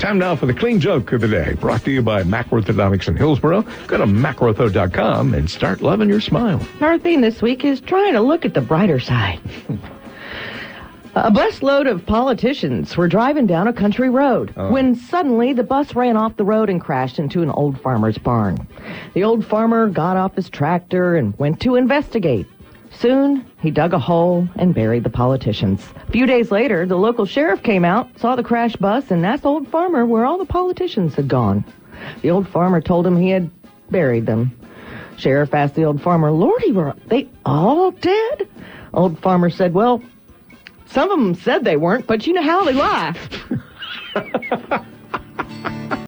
Time now for the clean joke of the day, brought to you by Macroorthodontics in Hillsboro. Go to macroortho.com and start loving your smile. Our theme this week is trying to look at the brighter side. A busload of politicians were driving down a country road when suddenly the bus ran off the road and crashed into an old farmer's barn. The old farmer got off his tractor and went to investigate. Soon, he dug a hole and buried the politicians. A few days later, the local sheriff came out, saw the crashed bus, and asked the old farmer where all the politicians had gone. The old farmer told him he had buried them. Sheriff asked the old farmer, "Lordy, were they all dead?" Old farmer said, "Well, some of them said they weren't, but you know how they lie."